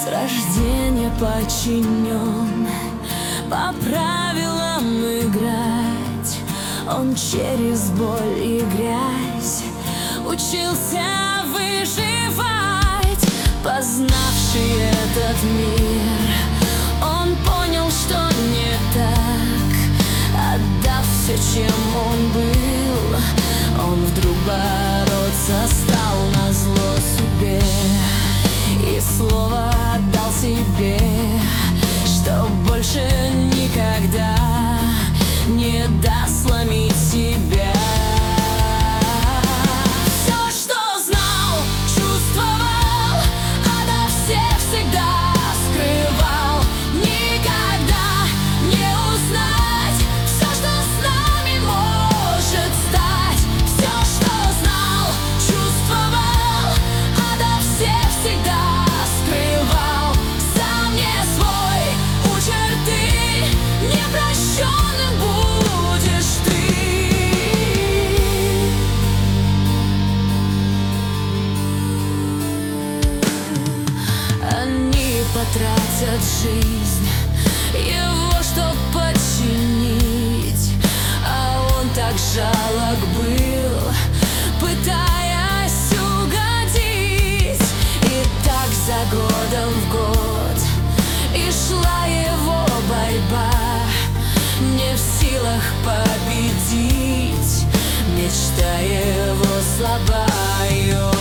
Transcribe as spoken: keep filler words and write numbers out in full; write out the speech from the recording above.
С рождения подчинен, по правилам играть. Он через боль и грязь учился выживать. Познавший этот мир, он понял, что не так. Отдав все, чем он был, он вдруг бороться стал назло судьбе. И слово отдал себе, что больше никогда не даст сломить себя. Все, что знал, чувствовал, ото всех всегда скрывал. Никогда не узнать все, что с нами может стать. Все, что знал, чувствовал, ото всех всегда скрывал. Сам не свой, у черты, непрощенным будешь ты. Они потратят жизнь его, чтоб подчинить, а он так жалок был, пытаясь угодить. И так за годом в год и шла его борьба, не в силах победить, мечта его слабая.